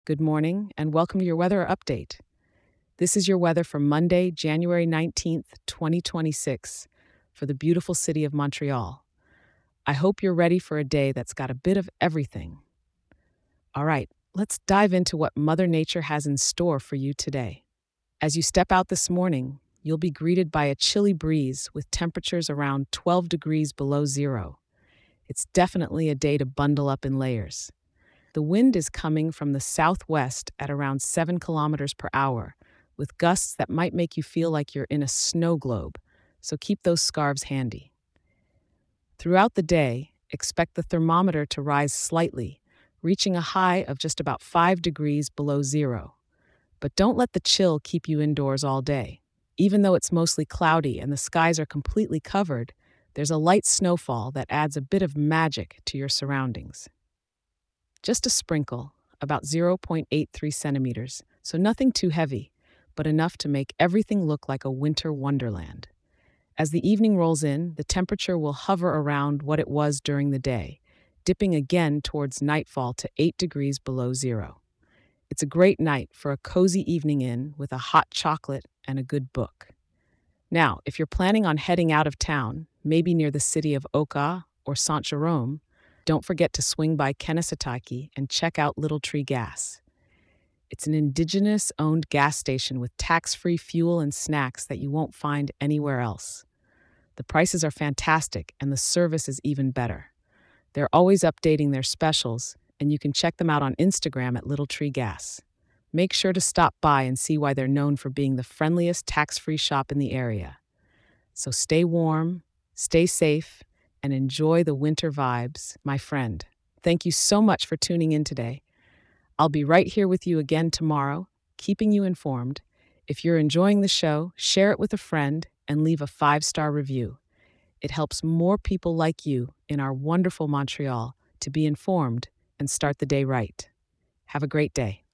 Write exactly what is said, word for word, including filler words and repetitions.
Good morning, and welcome to your weather update. This is your weather for Monday, January nineteenth, twenty twenty-six, for the beautiful city of Montreal. I hope you're ready for a day that's got a bit of everything. All right, let's dive into what Mother Nature has in store for you today. As you step out this morning, you'll be greeted by a chilly breeze with temperatures around twelve degrees below zero. It's definitely a day to bundle up in layers. The wind is coming from the southwest at around seven kilometers per hour, with gusts that might make you feel like you're in a snow globe, so keep those scarves handy. Throughout the day, expect the thermometer to rise slightly, reaching a high of just about five degrees below zero. But don't let the chill keep you indoors all day. Even though it's mostly cloudy and the skies are completely covered, there's a light snowfall that adds a bit of magic to your surroundings. Just a sprinkle, about zero point eight three centimeters, so nothing too heavy, but enough to make everything look like a winter wonderland. As the evening rolls in, the temperature will hover around what it was during the day, dipping again towards nightfall to eight degrees below zero. It's a great night for a cozy evening in with a hot chocolate and a good book. Now, if you're planning on heading out of town, maybe near the city of Oka or Saint Jerome, don't forget to swing by Kenesataki and check out Little Tree Gas. It's an indigenous owned gas station with tax free fuel and snacks that you won't find anywhere else. The prices are fantastic and the service is even better. They're always updating their specials, and you can check them out on Instagram at Little Tree Gas. Make sure to stop by and see why they're known for being the friendliest tax free shop in the area. So stay warm, stay safe, and enjoy the winter vibes, my friend. Thank you so much for tuning in today. I'll be right here with you again tomorrow, keeping you informed. If you're enjoying the show, share it with a friend and leave a five star review. It helps more people like you in our wonderful Montreal to be informed and start the day right. Have a great day.